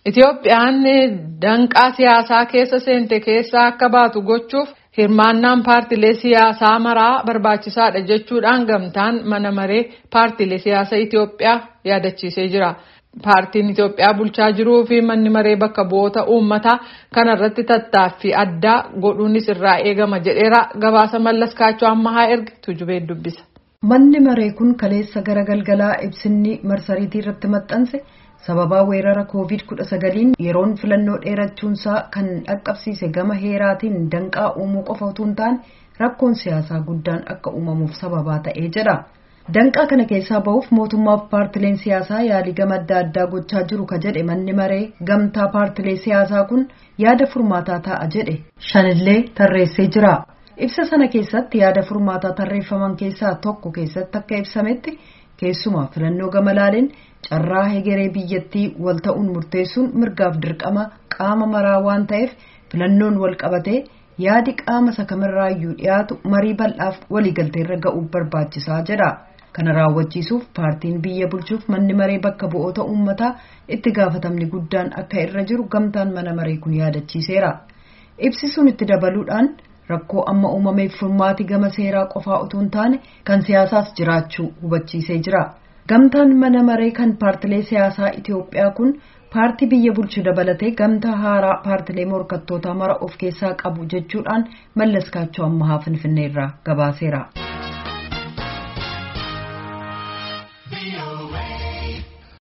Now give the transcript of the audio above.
Itoophiyaan danqaa siyaasaa keessa seente keessaa akka baatu gochuuf hirmaannaan paartilee siyaasaa maraa barbaachisaadha jechuudhaan gamtaan mana maree paartilee siyaasaa Itoophiyaa yaadachiisee jira. Paartiin Itoophiyaa bulchaa jiruu fi manni maree bakka bu'oota uummataa kanarratti tattaaffii addaa godhuunis irraa eegama jedheera. Gabaasa Mallaskaachoo Ammahaa erga Tujubee dubbisa. Manni maree kun kaleessa gara galgalaa ibsinni marsariitii irratti maxxanse sababa weerara COVID-19 yeroon filannoo dheerachuunsaa kan dhaqqabsiise gama heeraatiin danqaa uumuu qofa utuu hin taane rakkoon siyaasaa guddaan akka uumamuuf sababaa ta'ee jedha. Danqaa kana keessaa ba'uuf mootummaaf paartileen siyaasaa yaalii gama adda addaa gochaa jiru ka jedhe manni maree gamtaa paartilee siyaasaa kun yaada furmaataa ta'a jedhe shanillee tarreessee jira. Ibsa sana keessatti yaada furmaataa tarreeffaman keessaa tokko keessatti akka ibsametti keessumaa filannoo gama laaleen carraa hegeree biyyattii wal ta'uun murteessuun mirgaaf dirqama qaama maraa waan ta'eef filannoon wal qabatee yaadi qaama sakamirraayyuu dhiyaatu marii bal'aaf waliigalteerra ga'uuf barbaachisaa jedha. Kana raawwachiisuuf paartiin biyya bulchuuf manni maree bakka bu'oota uummataa itti gaafatamni guddaan akka irra jiru gamtaan mana maree kun yaadachiiseera. Ibsisuun itti dabaluudhaan rakkoo amma uumameef furmaati gama seeraa qofaa utuu hin taane kan siyaasaas jiraachuu hubachiisee jira. Gamtaan mana maree kan paartilee siyaasaa Itoophiyaa kun paartii biyya bulchu dabalatee gamtaa haaraa paartilee morkattootaa mara of keessaa qabu jechuudhaan Mallaskaachoo Ammahaa Finfinneerraa gabaaseera.